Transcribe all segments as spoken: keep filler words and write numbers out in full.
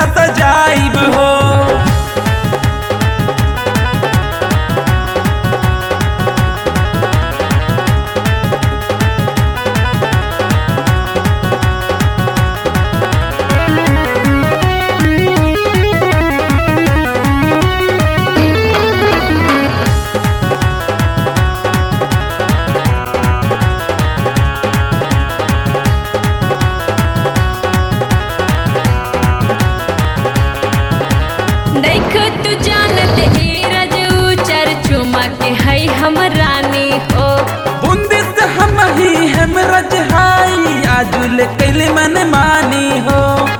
सजाइब हो। देख तू जानत ए रजऊ चरचुमा के है हम रानी हो। बूंदी से हम ही हम रजहाई आजुल कैले मन मानी हो।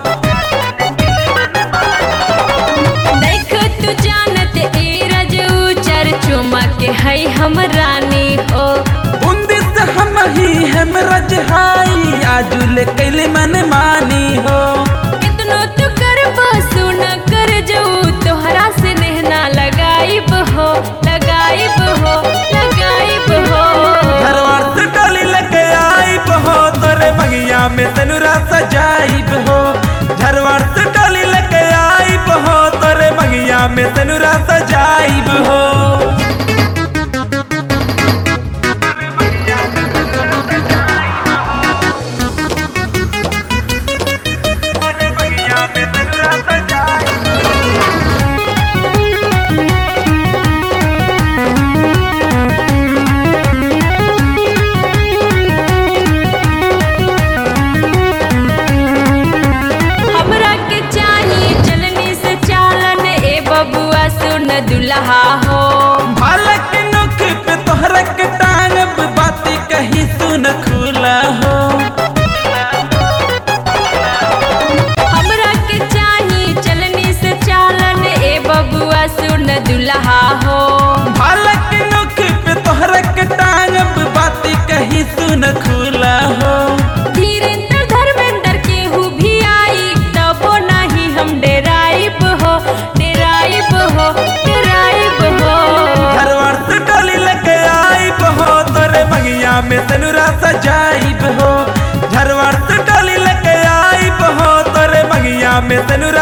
देख तू जानत ए रजऊ चरचुमा के है हम रानी हो। बूंदी से हम ही हम रजहाई आजुल कैले मन मानी हो। कितनो तू करबो सुन कर जाऊ तोहरा से नहना लगाइब हो लगाइब हो लगाइब हो। घरवार से डोली लेके आइब हो तोरे बगिया में तनुरा सजाइब हो। घरवार से डोली लेके आइब हो तोरे बगिया में तनुरा सजाइब हो। हमरा के चाहिए चलनी से चालन ए बबुआ सुन दुल्हा हो। बालक नोख पे तोहरा के टांगब बाती कही सुन खुला हो। हमरा के चाहिए चलनी से चालन ए बबुआ सुन दुल्हा हो। बालक नोख पे तोहरा के टांगब बाती कही सुन खुला हो। धीरेन्द्र धर्मेंद्र केहू भी आई तबो नहीं हम डेराइब हो डेराइब हो डेराइब हो। घरवार से डोली लेके आइब हो तोरे बगिया में तनुरा सजाइब हो। घरवार से डोली लेके आइब हो तोरे बगिया में तनुरा